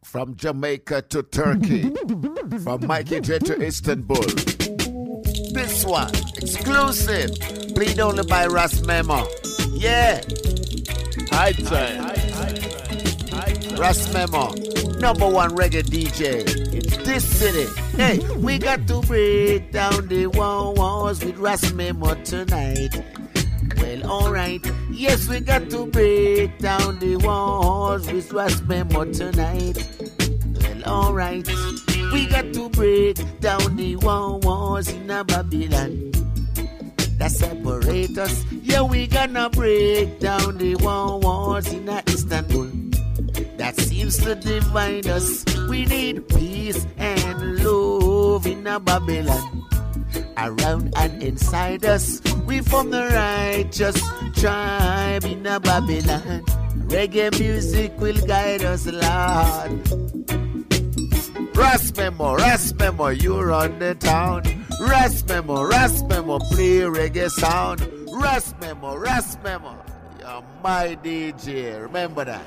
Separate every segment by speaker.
Speaker 1: From Jamaica to Turkey, from Mikey J to Istanbul. This one, exclusive, played only by Ras Memo. Yeah. High time. Ras Memo, #1 reggae DJ. It's this city. Hey, we got to break down the walls with Ras Memo tonight. Well, alright. Yes, we got to break down the walls with Ras Memo tonight. Well, alright. We got to break down the walls in a Babylon that separate us. Yeah, we gonna break down the walls in a Istanbul that seems to divide us. We need peace and love in a Babylon around and inside us. We from the righteous tribe in a Babylon. Reggae music will guide us, Lord. Ras Memo, you run the town. Ras Memo, play reggae sound. Ras Memo, you're my DJ. Remember that.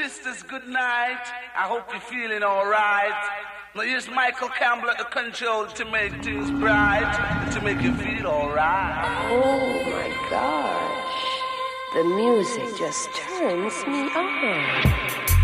Speaker 2: sisters, good night. I hope you're feeling alright. Now here's Michael Campbell at the control to make things bright and to make you feel alright.
Speaker 3: Oh my gosh. The music just turns me on.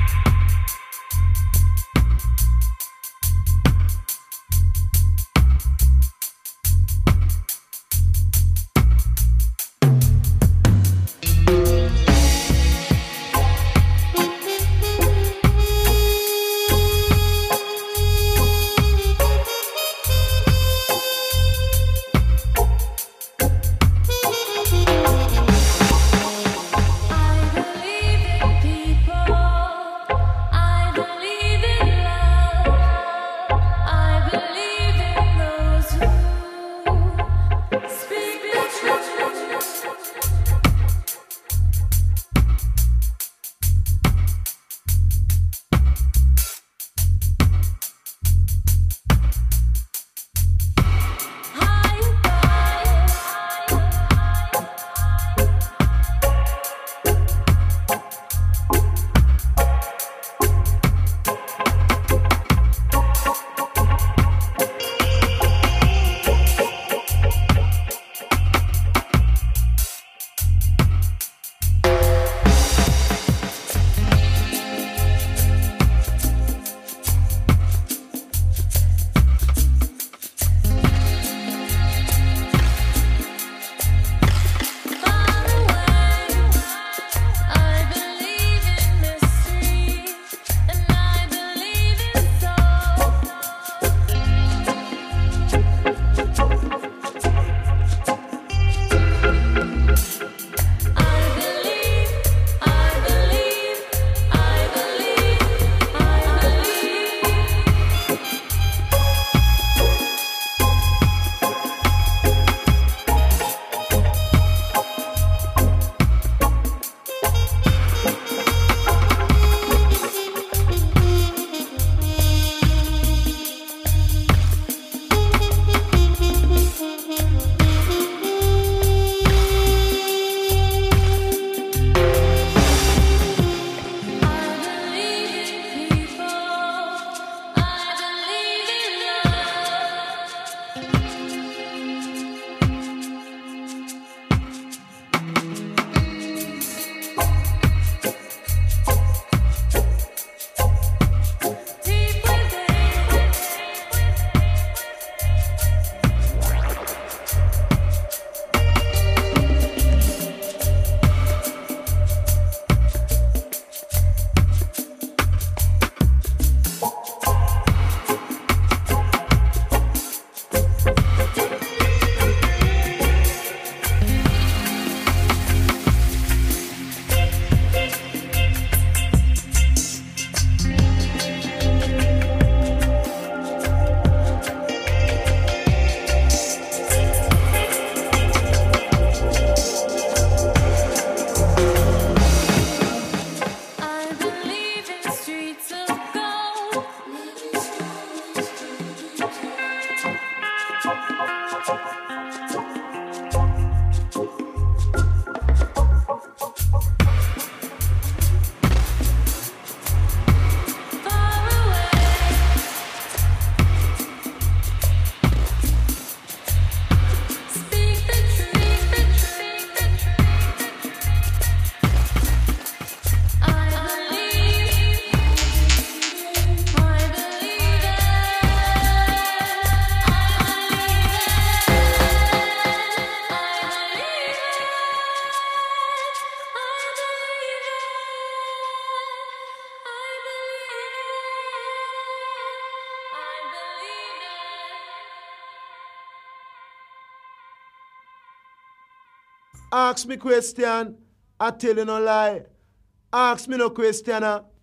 Speaker 4: Ask me question, I tell you no lie. Ask me no question,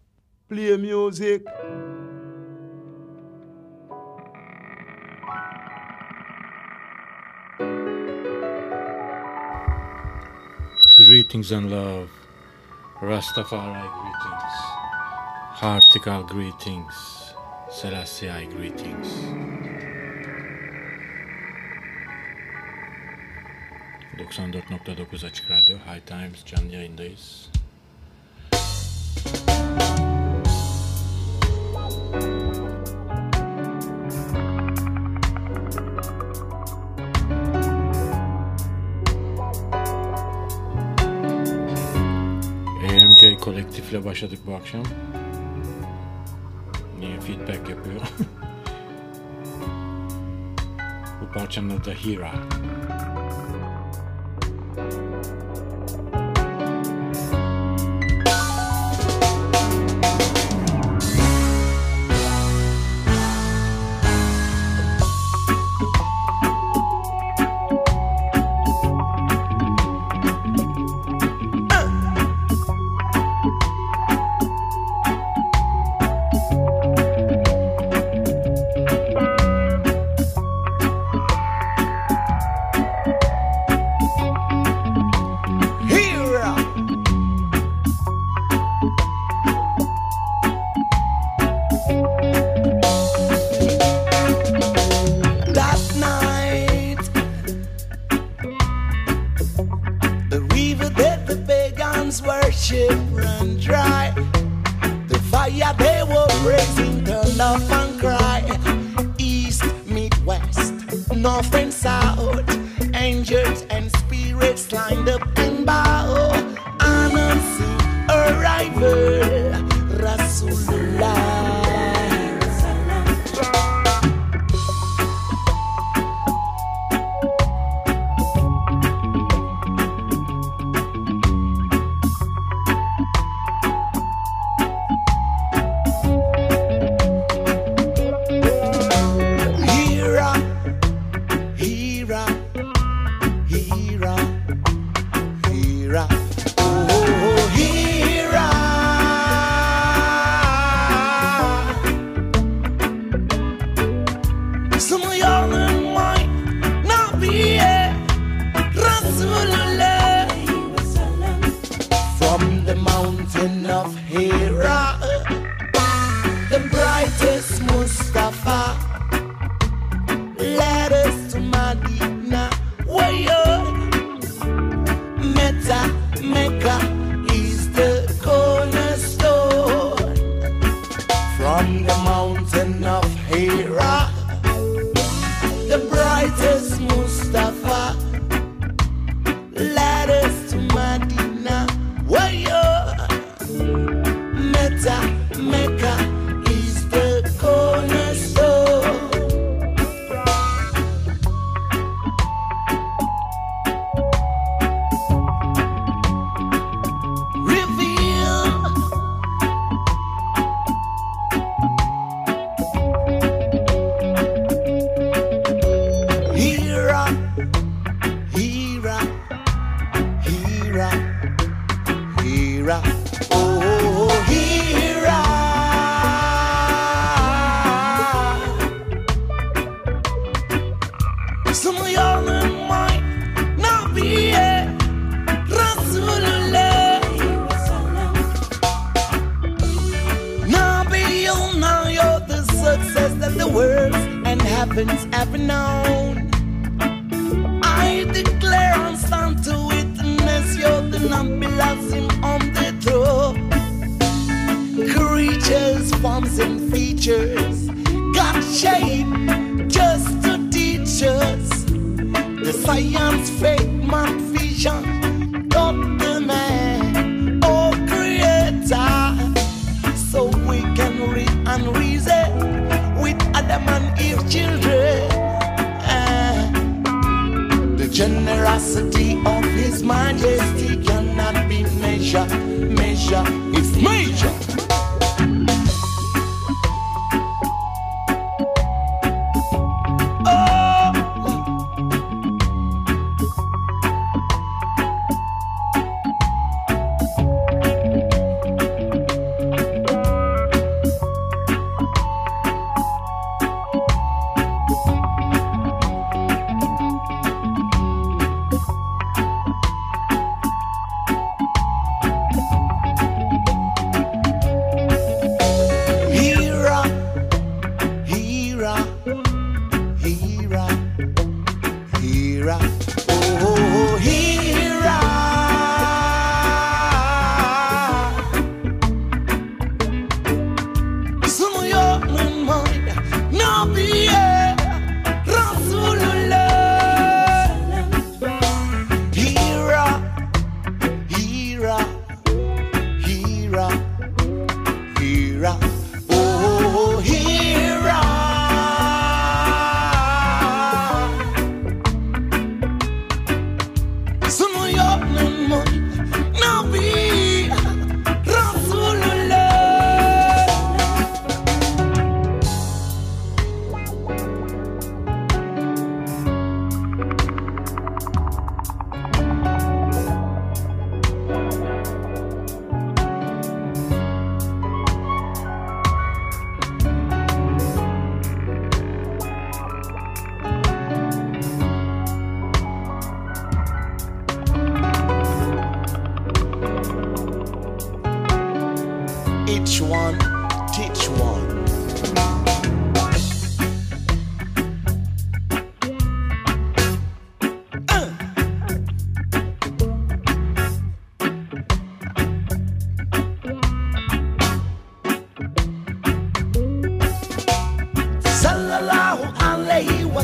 Speaker 4: play music.
Speaker 5: Greetings and love, Rastafari greetings, Heartical greetings, Selassie greetings. ...94.9 Açık Radyo, High Times canlı yayındayız. müzikle başladık bu akşam. Niye feedback yapıyor? Bu parçanın adı Hira.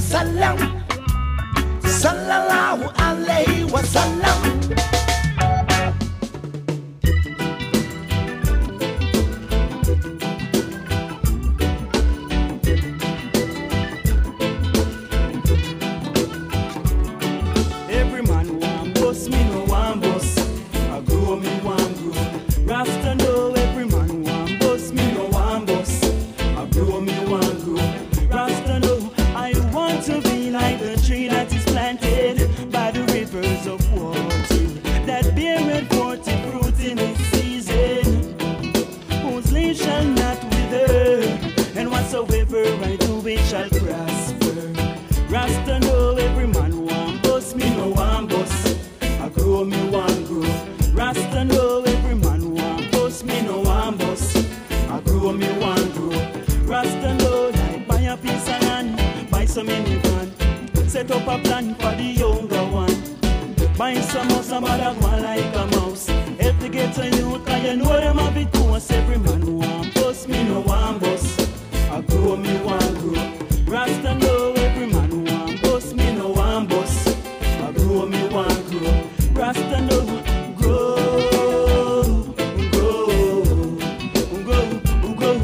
Speaker 6: wasallam. Sallallahu alayhi wasallam.
Speaker 7: Every man want boss, me no want boss. I grow me want grow. Rasta know every man want boss, me no want boss. I grow me want grow. Rasta know I want to be like the tree that is planted by the rivers of water, that beareth forth fruit in its season, whose leaf shall not wither, and whatsoever I do it shall prosper. Rasta know every man want boss, me no want boss. I grow me want grow. Rasta know every man want boss, me no want boss. I grow me want grow. Rasta know like buy a piece of land, buy some minivan, set up a plan for the younger one. Buy some house, somebody go like a mouse. Help to get a youth, cause you know them have it close. Every man want boss, me no want boss. I grow me want grow. Rasta know every man want boss, me no want boss. I grow me want grow. Rasta know grow, grow, grow, grow,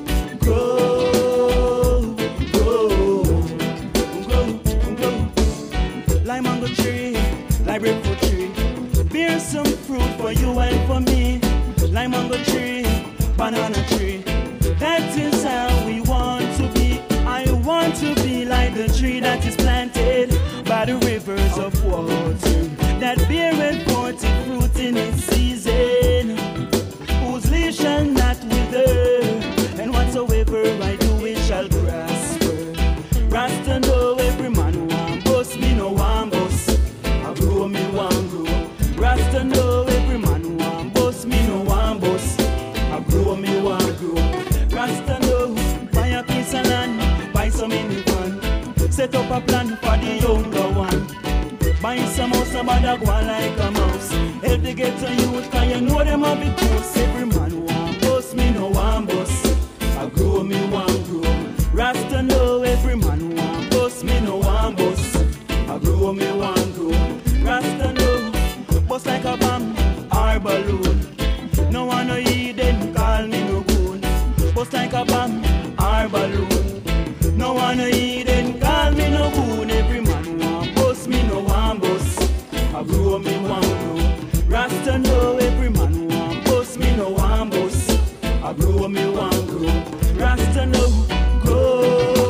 Speaker 7: grow, grow, grow. Like mango tree, like breadfruit tree, bear some fruit for you and for me. Like mango tree, banana tree. That is how we want to be. I want to be like the tree that is planted by the rivers of water, that beareth forth fruit in its season, whose leaf shall not wither, and whatsoever I do it shall prosper. Rasta know every man want boss, me no want boss. I grow me want grow. Rasta know every man want boss, me no want boss. I grow me want grow. Rasta know buy a piece of land, buy some minivan, set up a plan for the younger one. Buy some house, somebody go like a mouse. Help to get a youth, cause you know them have it close. Every man want boss, me no want boss. I grow me want grow. Rasta know every man want boss, me no want boss. I grow me want grow. Rasta know boss like a bomb or balloon. No one no Eden call me no goon. Boss like a bomb or balloon. No one no Eden call me no goon. Every man want boss, me no want boss. I grow me want grow. Rasta know every man want boss, me no want boss. I grow me want grow. Rasta know grow,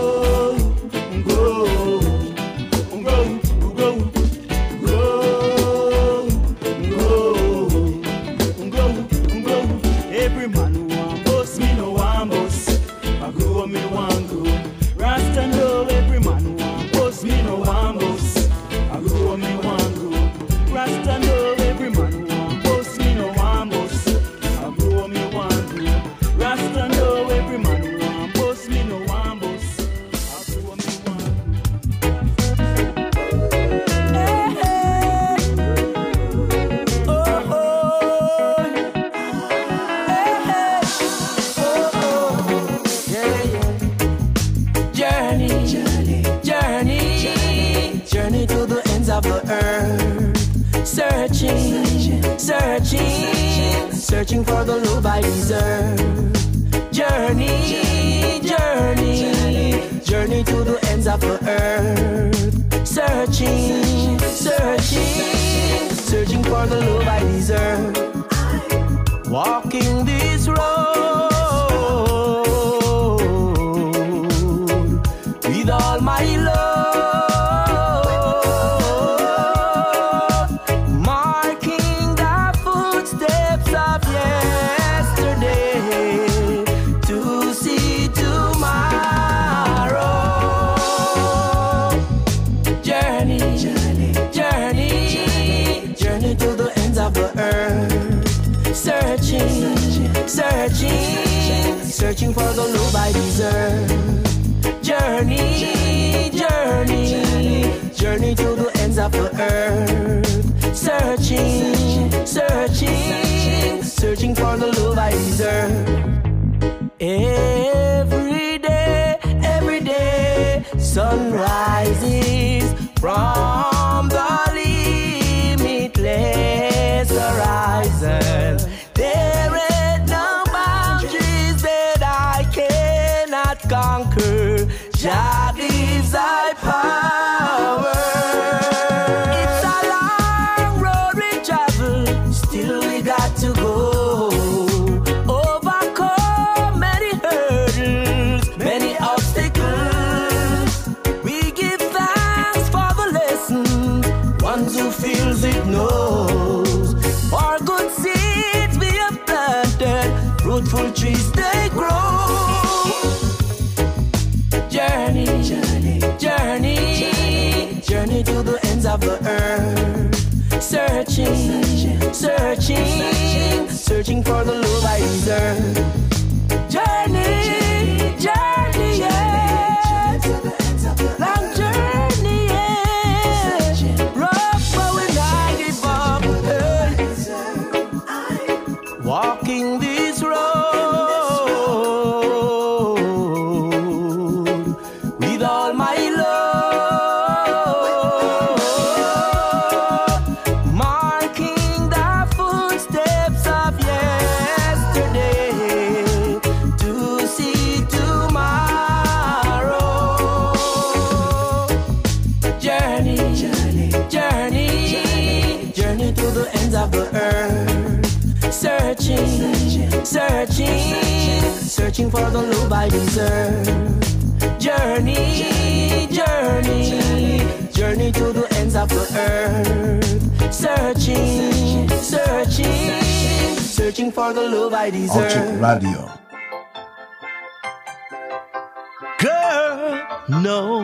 Speaker 7: grow, grow, grow, grow, grow, grow. Every man want boss, me no want boss. I grow me want grow. Rasta know every man want boss, me no want boss. I grow me want grow. Rasta know every man want boss, me no want boss. I grow me want grow. Rasta know every man want boss, me no want boss. I grow me want grow. Hey, hey. Oh, oh. Hey, hey. Oh, oh. Yeah, yeah. Journey, journey, journey, journey to the ends of the earth. Searching, searching, searching for the love I deserve. Journey, journey, journey to the ends of the earth. Searching, searching, searching for the love I deserve. Walking this road with all my love, marking the footsteps of yesterday to see tomorrow. Journey, journey, journey, journey to the ends of the earth. Searching, searching, searching for the love I deserve. Journey, journey, journey to the ends of the earth. Searching, searching, searching for the love I deserve. Every day,
Speaker 6: sun rises from the limitless horizon. There ain't no boundaries that I cannot conquer. Jah gives thy power. It's a long road we travel, still we got to go. Overcome many hurdles, many obstacles. We give thanks for the lessons, ones who feels it knows. For good seeds we have planted, fruitful trees they grow. Journey, journey, journey to the ends of the earth. Searching, searching, searching for the love I deserve. Journey, journey, yeah. Long journey, yeah. Rough, but we not give up. Walking this road with all my love, marking the footsteps of yesterday to see tomorrow. Journey, journey, journey to the ends of the earth. Searching, searching, searching for the love I deserve. Journey, journey, journey to the ends of the earth. Searching, searching, searching for the love I deserve.
Speaker 8: Object Radio.
Speaker 6: Girl, no,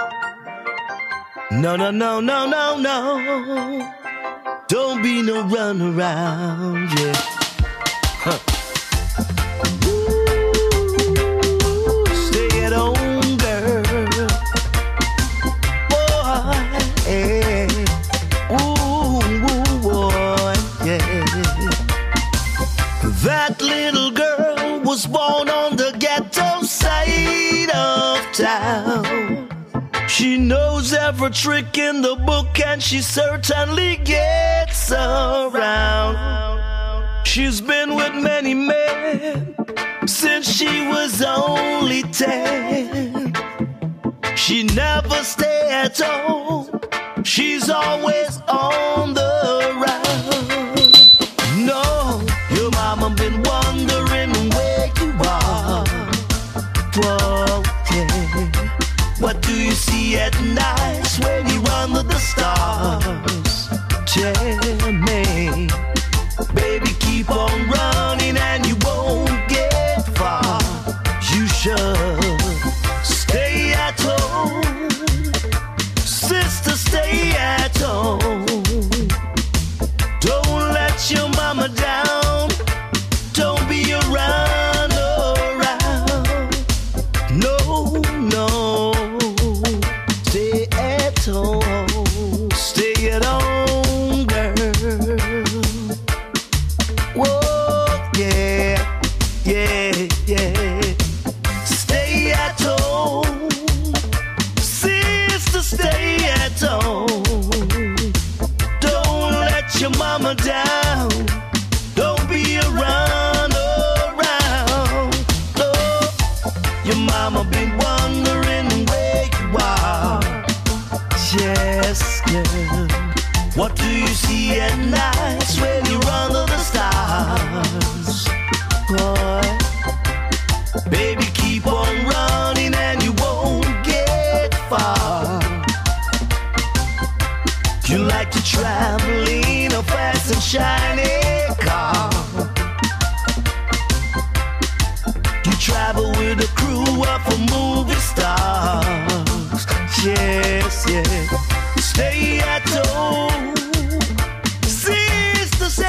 Speaker 6: no, no, no, no, no, no. Don't be no run around, yeah. Huh. Stay at home, girl. Boy, yeah. Ooh, boy, yeah. That little girl was born on the ghetto side of town. She knows every trick in the book and she certainly gets around. She's been with many men since she was only 10. She never stays at home, she's always on the run. No, your mama been wondering where you are. Whoa, yeah. What do you see at night when you're under the stars? Tell me, baby, keep on running and you won't get far. You should stay at home, sister, stay at home. Don't let your mama down, don't be around, no, no. Stay at home, stay at home, girl. Whoa, yeah, yeah, yeah. Stay at home, sister, stay at home. Don't let your mama down, don't be around, no. Your mama been wondering where you are. Yes, girl. What do you see at night when you're under the stars? Boy, baby, keep on running and you won't get far. You like to travel in a fast and shiny car. You travel with a crew of movie stars. Yes, yes. Stay at home, sister,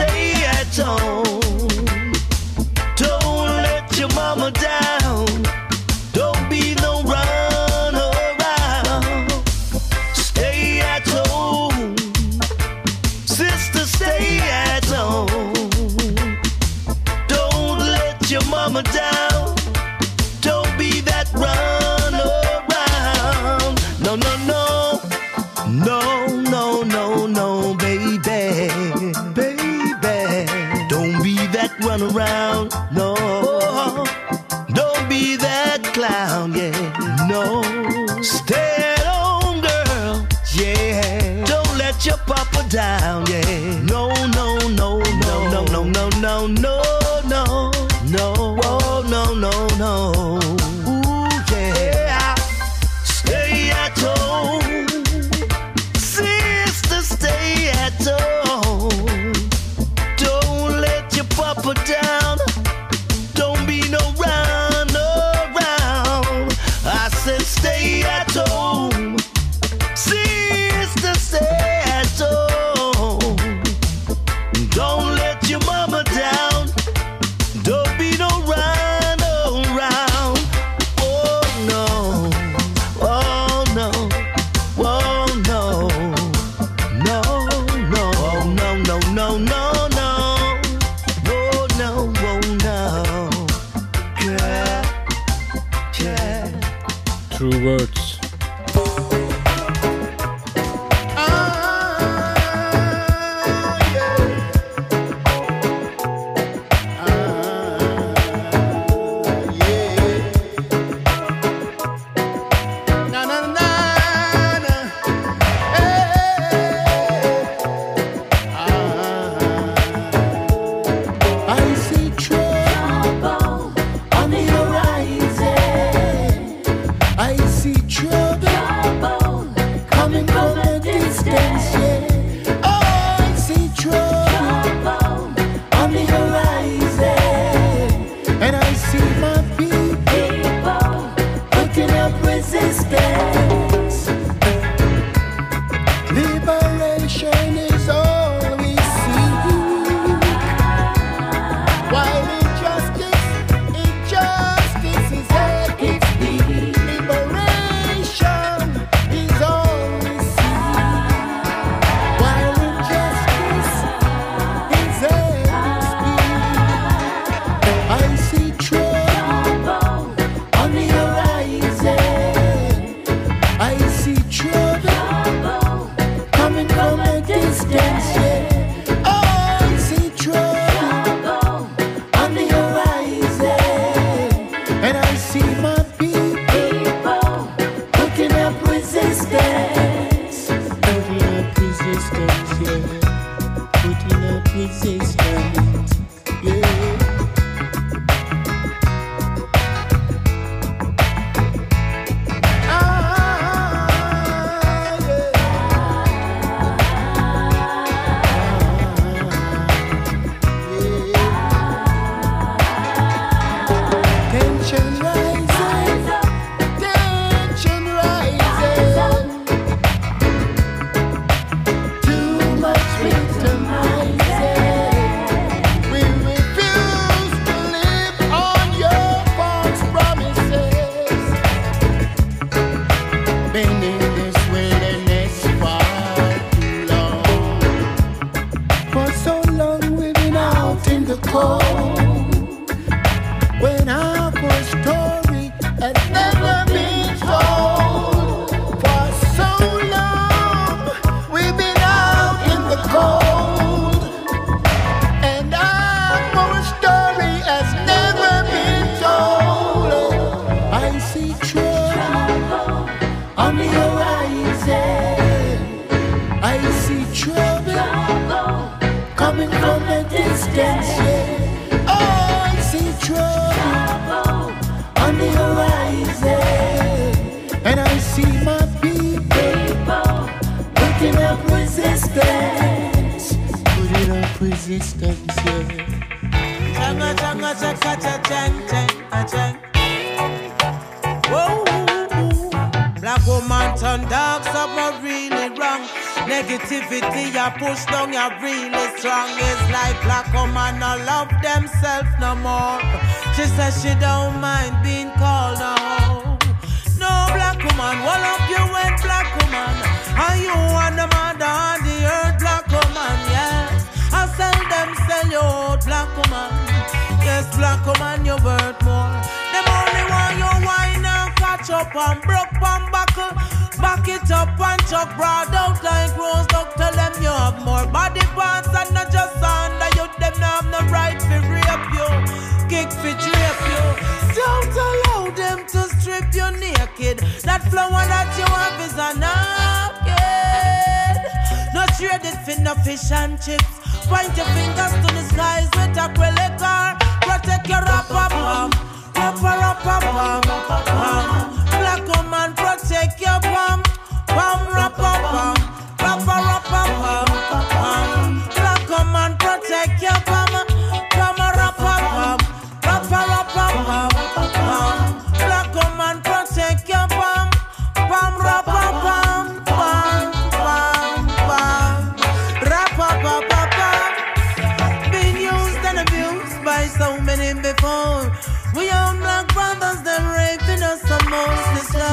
Speaker 6: No, stay at home, girl. Yeah, don't let your papa down. Yeah, no, no, no, no, no, no, no, no, no, no, no, oh, no, no, no. Ooh, yeah, stay at home, sister, stay at home. Don't let your papa down. Don't be no round around. I said stay at home, sister, stay at home. Don't let your mama down. Don't be no round around. Oh no, oh no, oh no, no, no, oh no, no, no, no, no, oh no, oh no, yeah, yeah.
Speaker 5: True words.
Speaker 1: I see trouble on the horizon. I see trouble coming from a distance. Yeah. Oh, I see trouble on the horizon, and I see my people putting up resistance. Liberation is all we see. While injustice is at its peak, liberation is all we see. While injustice is at its peak, I see trouble on the horizon. I see trouble coming from a distance. Yeah. Oh, I see trouble on the horizon, and I see my people putting up resistance. Putting up resistance, yeah. Putting up resistance, yeah. Tension rising, tension rising. Too much victimizing. We refuse to live on your false promises. Been in this wilderness far too long. For so long we've been out in the cold. When our story has never been told. For so long we've been out in the cold, and our story has never been told. I see trouble on the horizon. I see trouble coming from a distance. Yeah. Oh, I see trouble on the horizon, and I see my people putting up resistance. Putting up resistance, yeah.
Speaker 7: Changa changa chaka cha chang chang a chang. Whoa, black woman turn dark, something really wrong. Negativity you push down, you really strong. It's like black woman no love themselves no more. She says she don't mind being called no. No black woman, wall up you went black woman. And you want the mother on the earth, black woman, yes. I sell you out, black woman. Yes, black woman, you worth more. Them only want you wine and catch up and broke and buckle. Back it up and chuck broad out like rose duck. Tell them you have more body parts and not just under you. Them not have no right to rape you, kick for drape you. Don't allow them to stray
Speaker 8: strip you naked. That flower that you have is a napkin. No trade it for no fish and chips. Point your fingers to the skies with acrylic car. Protect your rapper-pam, rapper-rapper-pam, pam. Black woman, protect your pam, pam, rapper-pam, rapper-rapper-pam, pam. Black woman, protect your pam, pam, rapper-pam, rapper-rapper-pam, pam. Black woman, protect your pam, pam, rapper-pam, pam, pam, pam, rapper-pam-pam. Been used and abused by so many before. We own black brothers, them raping us the most.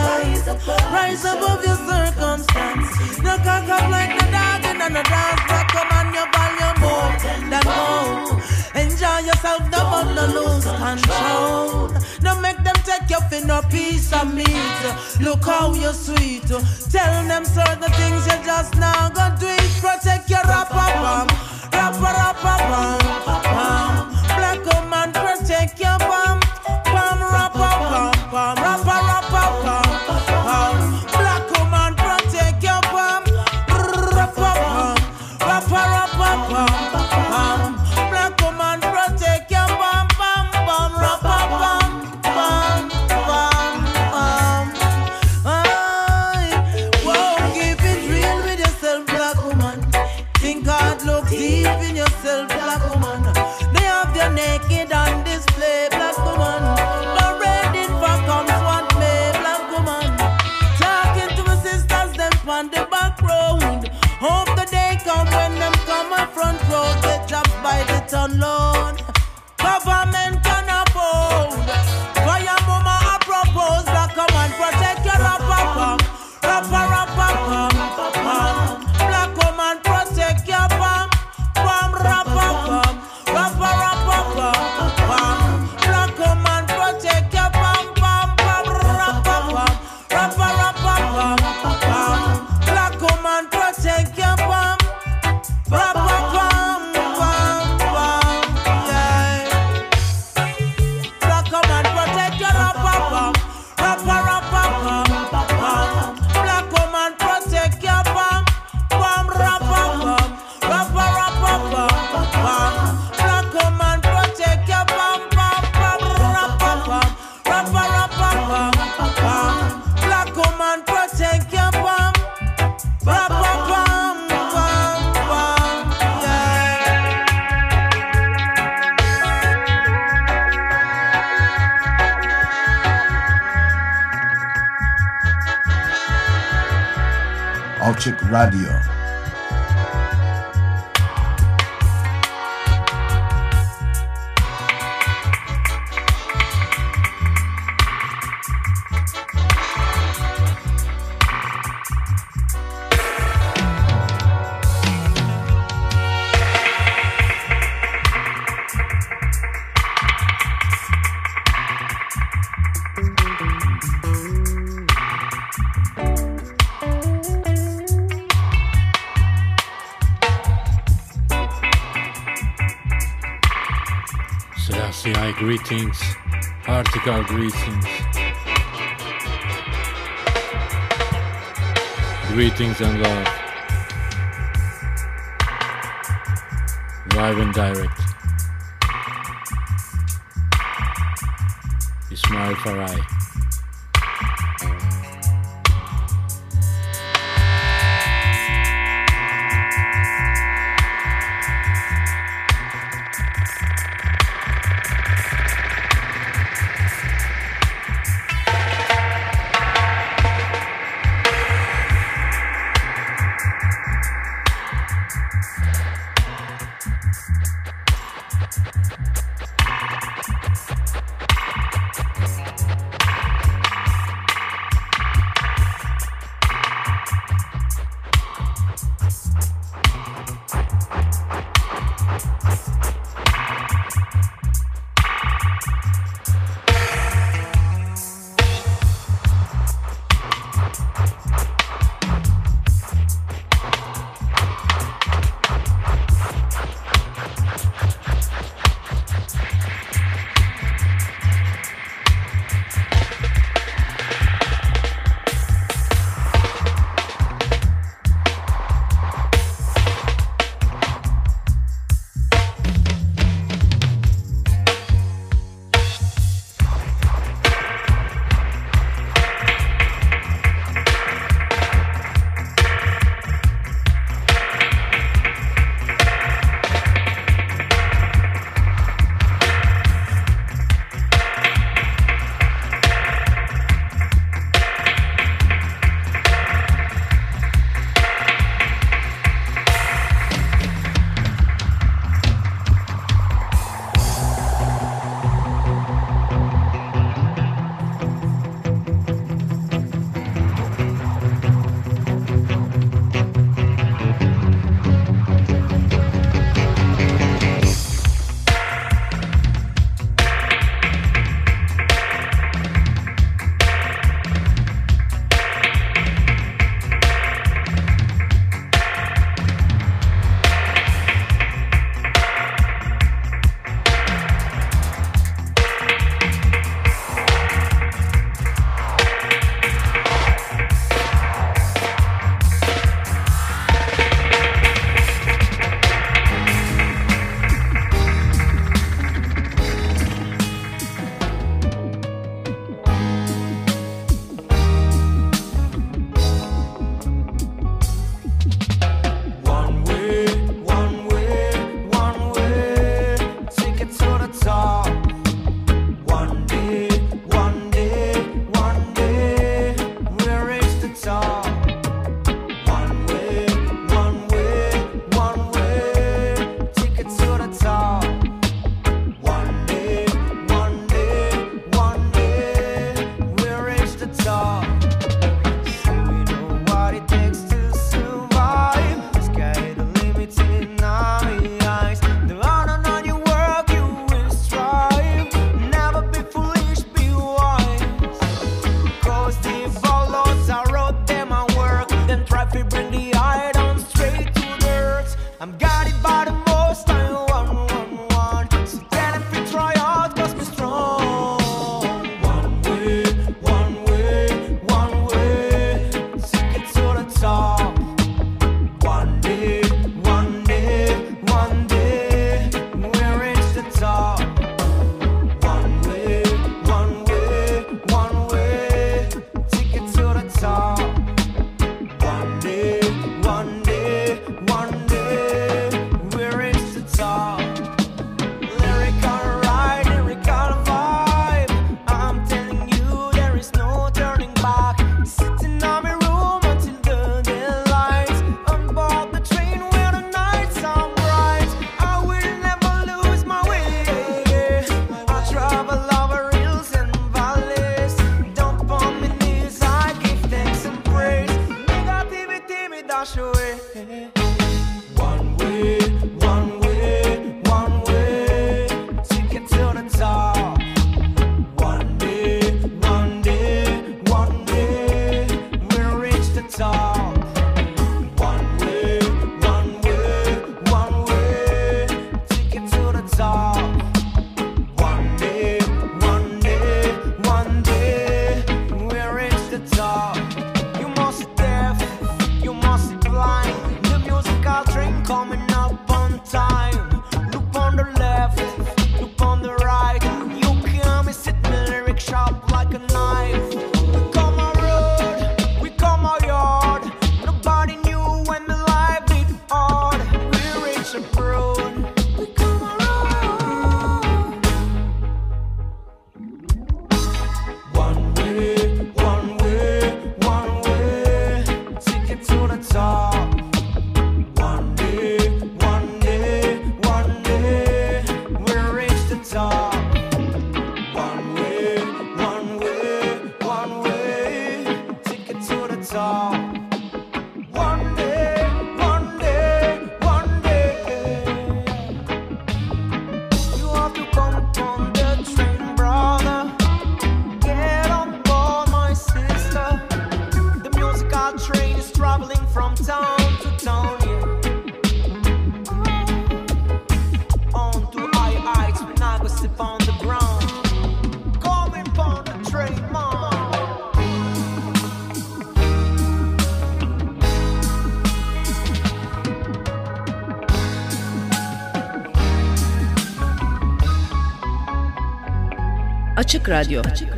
Speaker 8: Rise above your circumstance. No cock up like the dog in the dance. Rock up on your volume more than more. Enjoy yourself, don't no lose control. Don't make them take you for no piece of meat. Look how you're sweet. Tell them certain things you just now go do it. Protect your rapper-pam, rapper-rapper-pam, pam. Black woman, protect your pam, pam, rapper-pam, pam, rapper-rapper-pam, pam. Black woman, protect your pam, rapper-pam, rapper-rapper-pam, pam. Black woman, protect your pam, pam, pam, rapper-pam, pam, pam, pam. Aye. Whoa, keep it real with yourself, black woman. Think God look deep in yourself, black woman. They have you naked on display, black woman. Not ready for comes what may, black woman. Talking to my sisters, them on the back road. Hope the day come when them come on front road. Get dropped by the ton load. Government can afford. For your mama I propose, black woman, protect your rapper-pam, rapper-rapper-pam, pam. Black woman, protect your pam, pam, rapper-pam, rapper-rapper-pam, pam. Black woman, protect your pam, pam, pam, rapper-pam, rapper-rapper-pam, pam. Black woman, protect your pam, rapper-pam, pam, pam, yeah. Black woman, protect your rapper-pam, rapper-rapper-pam, pam. Black woman, protect your pam, pam, rapper-pam, rapper-rapper-pam, pam. Black woman, protect your pam, pam, pam, rapper-pam, rapper-rapper-pam, pam. Black woman, protect your pam, rapper-pam, pam, pam, yeah.
Speaker 1: Alchik Radio.
Speaker 5: Selassie, greetings, heartical greetings. Greetings and love. Live and direct. Ismail Farai.
Speaker 9: wash away.
Speaker 7: One way, one way, one way, take it to the top. One day, one day, one day, we'll reach the top. One way, one way, one way, take it to the top. One day, one day, one day, we'll reach the top. You must be deaf, you must be blind. The musical train coming up on time. Look on the left, look on the right. You can't miss it, the lyric sharp like a knife. We come our road, we come our yard. Nobody knew when the life hit hard. We reach the road, we come our road. One way, one way, one way, take it to the top. One day, one day, one day, we'll reach the top. One way, one way, one way, take it to the top. One day, one day, one day, you have to come on the train, brother. Get on board, my sister. The musical train is traveling from town to town, yeah. On to high heights, we not go sip on the ground. Coming on the train, man.
Speaker 10: Açık Radyo.
Speaker 9: Yo, this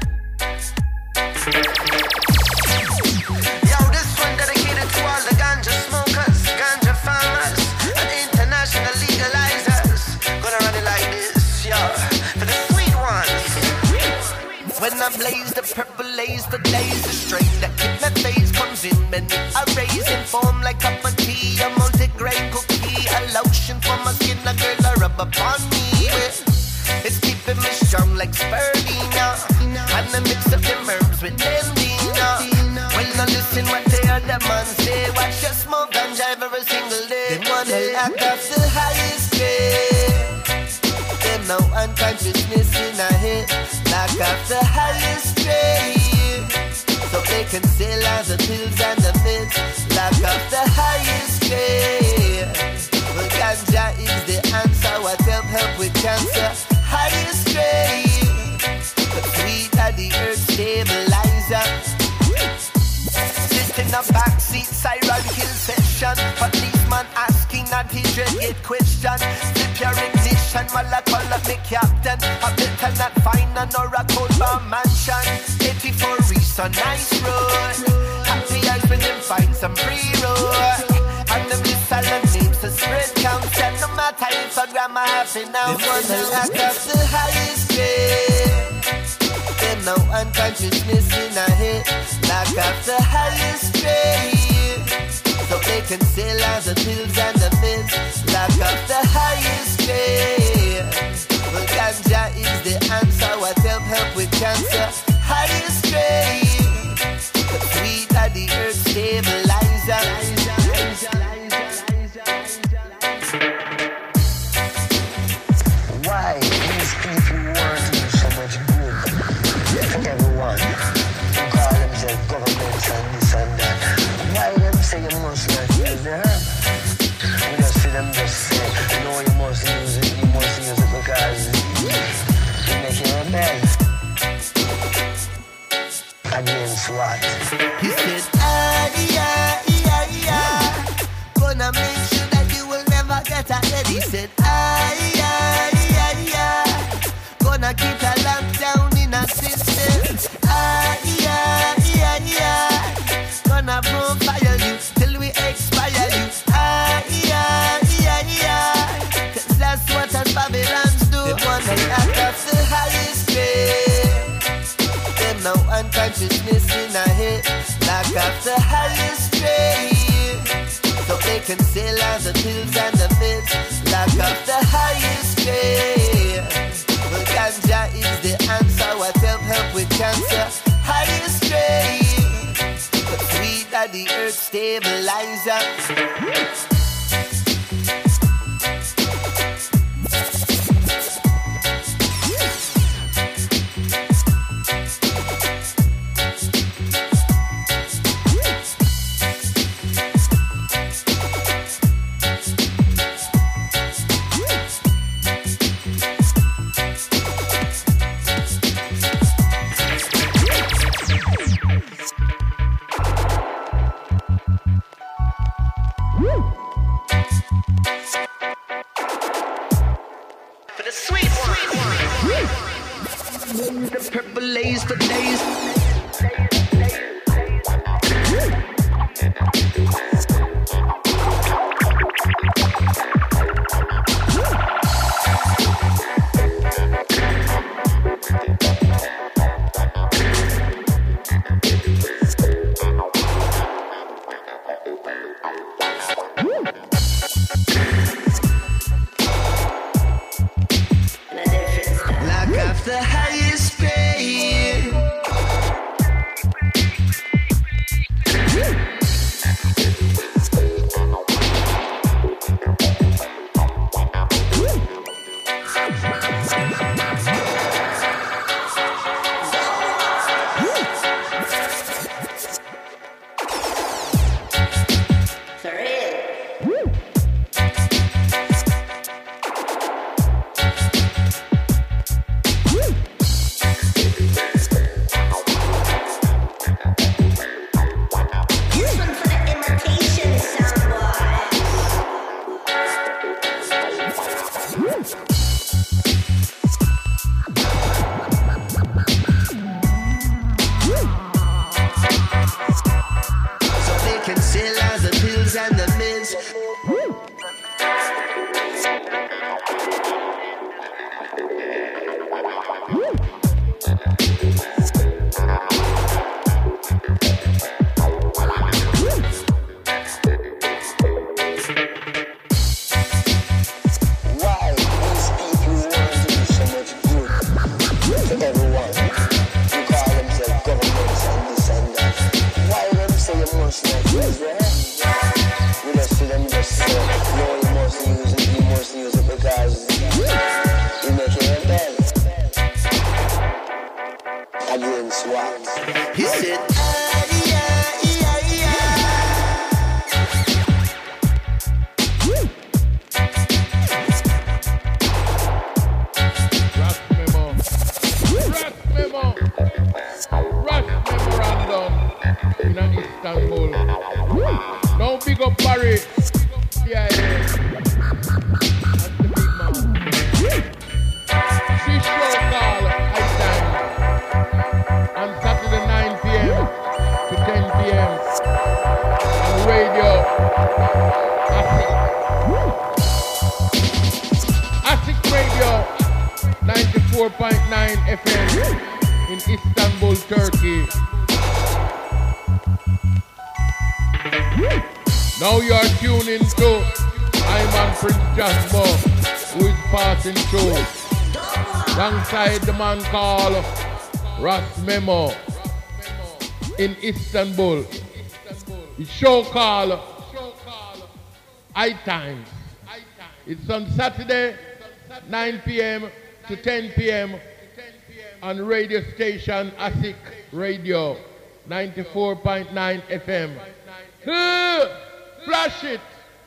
Speaker 9: one dedicated to all the ganja smokers, ganja farmers, and international legalizers. Gonna run it like this, yo, for the sweet ones. When I blaze the purple lace, the days, the strain that keep my face comes in. Many are raising form like cup of tea, a multi-grain cookie, a lotion for my skin, a girl a rub upon me. It's keeping me strong like spirulina, and the mix of them herbs with Lendina. Well, now listen what they other man say. Watch your smoke ganja every single day. They wanna act off the highest grade. Them no unconsciousness in a head. Knock off the highest grade, so they can sell all the pills and the meds. Lock off the highest grade. Well, ganja is the answer. What help with cancer? Highest grade, but sweet are the earth stabilizer. Sit in the backseat, siren kill session. Policeman asking that he dread get question. Flip your ignition while I call up me captain. I better not find an or a cold bar mansion. 84 reach on nice road. Happy eyes when them find some free road. And them list all them names to spread counts. And no matter if a grandma happy now, they wanna act off the highest grade. Them no unconsciousness in a head. Knock off the highest grade, so they can sell all the pills and the meds. Lock off the highest grade. Well, ganja is the answer. What help with cancer? Highest grade, but sweet are the earth stabilizer.
Speaker 11: Why these people want to do so much good for everyone? They call themselves governments and this and that. Why them say you must not use the herb? We just see them just say, no, you must use it because you make you rebel. Against what?
Speaker 9: He said, gonna make sure that you will never get ahead. He said, gonna keep a lockdown in a system. Gonna profile you till we expire you. Cause that's what us Babylons do. They wanna act off the highest grade. Them no unconsciousness in a head. Knock off the highest grade, so they can sell all the pills and the meds. Lock off the highest grade. Well, ganja is the answer. What help with cancer? Highest grade, but sweet are
Speaker 6: the earth stabilizer. The purple lace for days. Lock off the highest grade.
Speaker 12: Now you are tuning to Iman Prince Jasmo, who is passing through, alongside the man called Ras Memo in Istanbul. The show called High Times. It's on Saturday, 9 p.m. to 10 p.m. on radio station ASIC Radio, 94.9 FM. Flash it.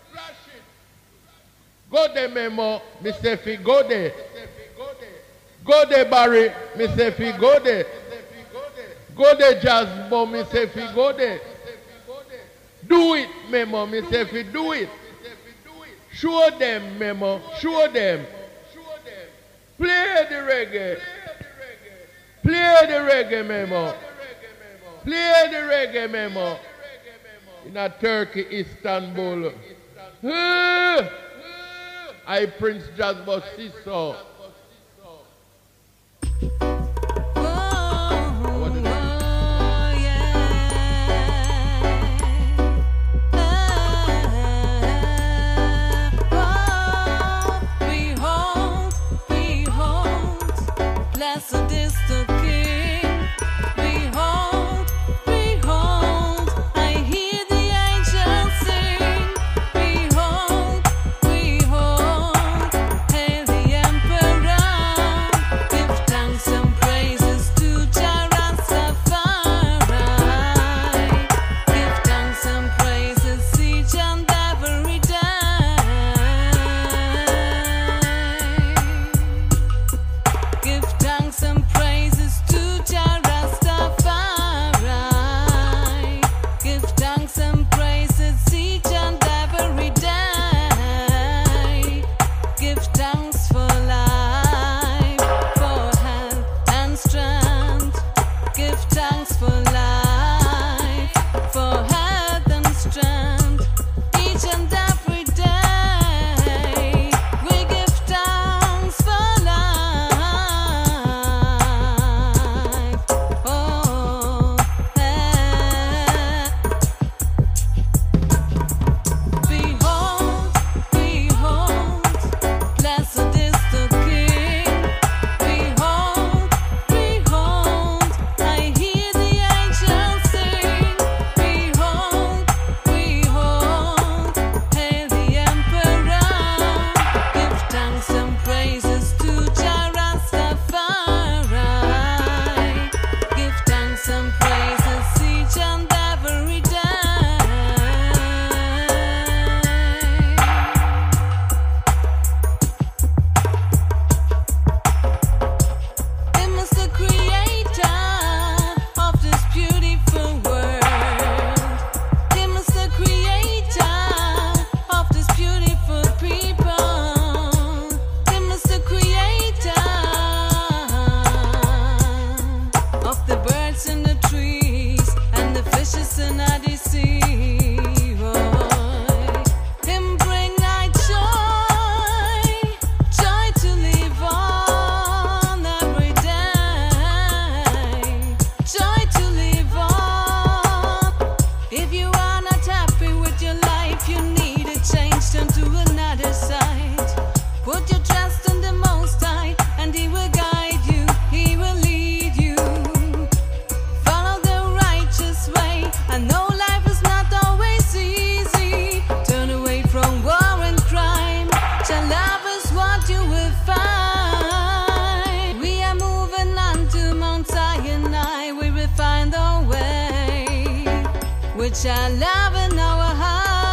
Speaker 12: Go there, Memo, Mr. F. Go there. Go there, Barry, Mr. F. Go there. Go there, Jasmo, Mr. F. Go there. Do it, Memo, Mr. F. Do it. Show them, Memo. Show them. Play the reggae. Play the reggae, Memo. Play the reggae, Memo. In a Turkey, Istanbul. I Prince Jasmo Siso.
Speaker 13: Blessed is the King. Behold, behold, I hear fishes in the sea. Him bring I joy to live on every day, joy to live on. If you are not happy with your life, you need a change, turn to another side. Put your trust in the Most High, and He will guide you, He will lead you. Follow the righteous way. I know life is not always easy. Turn away from war and crime. Your love is what you will find. We are moving on to Mount Sinai. We will find our way, which I love in our hearts.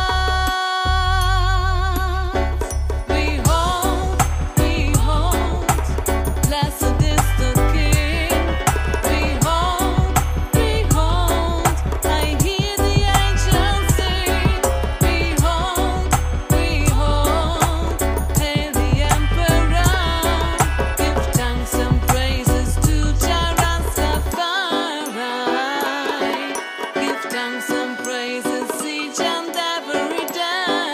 Speaker 13: Blessed is the King. Behold, behold, I hear the angels sing. Behold, behold, hail the Emperor. Give thanks and praises to Jah Rastafari. Give thanks and praises each and every day.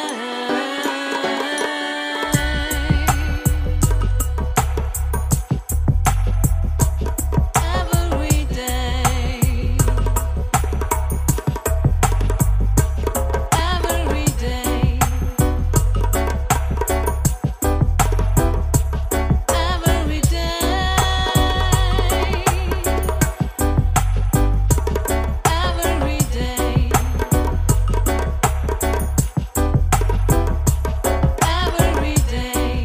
Speaker 13: Every day. Every day. Every day. Every day. Every day.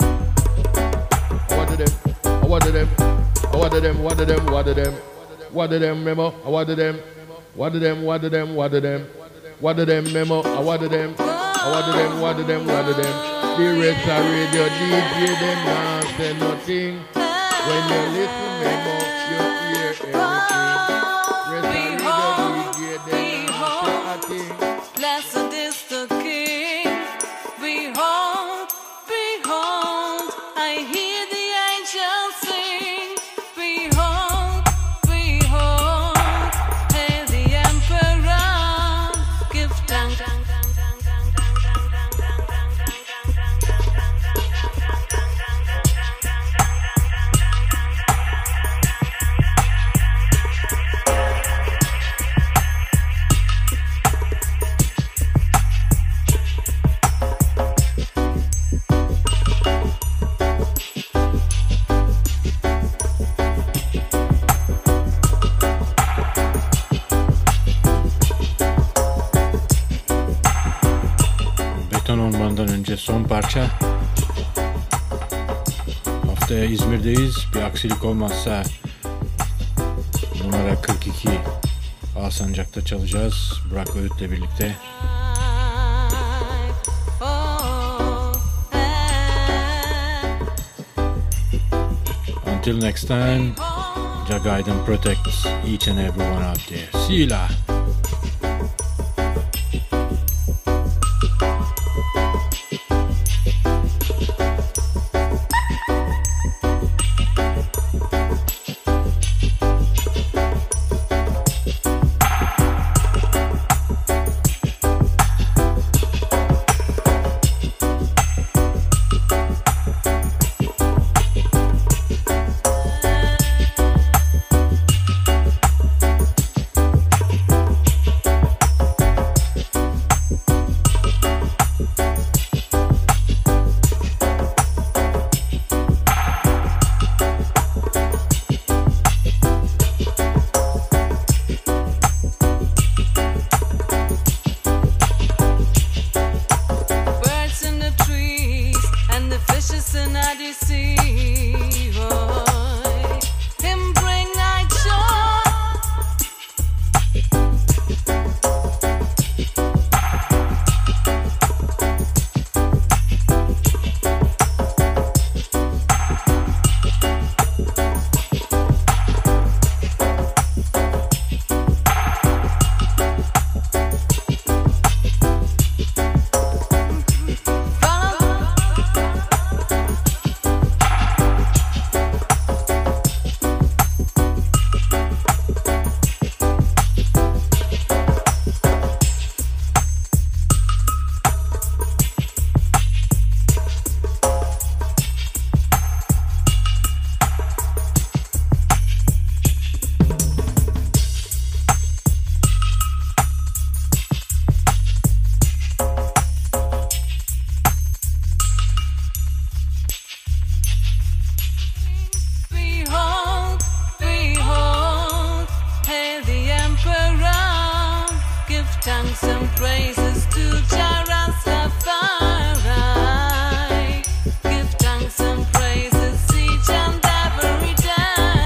Speaker 12: What of them? What of them? What of them? What of them? What of them? Memo? What of them? What of them? What of them? What of them? What of them? Memo? What of them? What of them? What of them? What of them? The rest of radio DJ them not say nothing. When you listen memo, you hear everything. Rest of radio DJ them not say a thing.
Speaker 13: Blessed is the King. Behold, behold, I hear the angels sing. Behold, behold, hail the Emperor. Give thanks.
Speaker 5: Beton Orman'dan önce son parça. Haftaya İzmir'deyiz. Bir aksilik olmazsa numara 42 Alsancak'ta çalacağız. Burak Öğüt'le birlikte. Until next time, Jah guide and protect each and everyone out there. See you la.
Speaker 13: thanks and praises to Jah Rastafari. Give thanks and praises each and every day.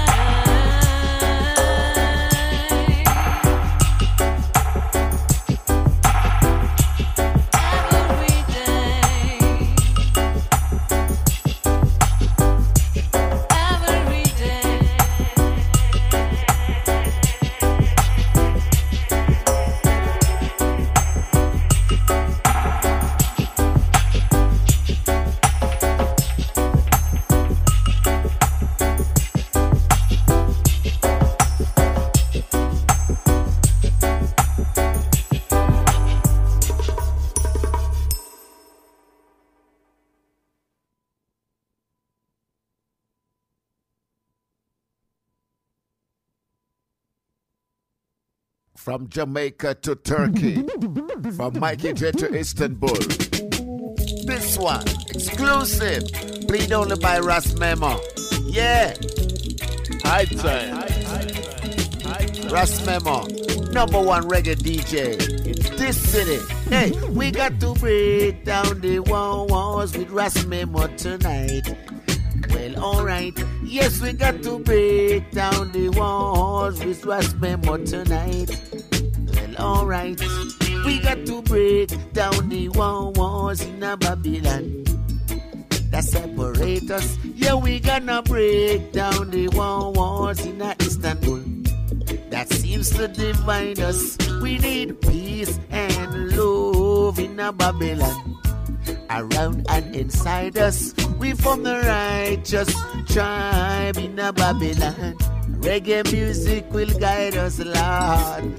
Speaker 1: From Jamaica to Turkey, from Mikey J to Istanbul. This one, exclusive, played only by Ras Memo. Yeah. High time. Ras Memo, #1 reggae DJ in this city. Hey, we got to break down the walls with Ras Memo tonight. Well, alright. Yes, we got to break down the walls with Ras Memo tonight. Well, alright. We got to break down the walls in a Babylon that separate us. Yeah, we gonna break down the walls in a Istanbul that seems to divide us. We need peace and love in a Babylon. Around and inside us, we from the righteous tribe in a Babylon. Reggae music will guide us, Lord.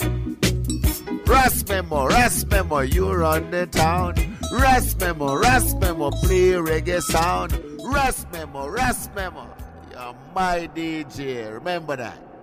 Speaker 1: Ras Memo, you run the town. Ras Memo, play reggae sound. Ras Memo, you're my DJ, remember that.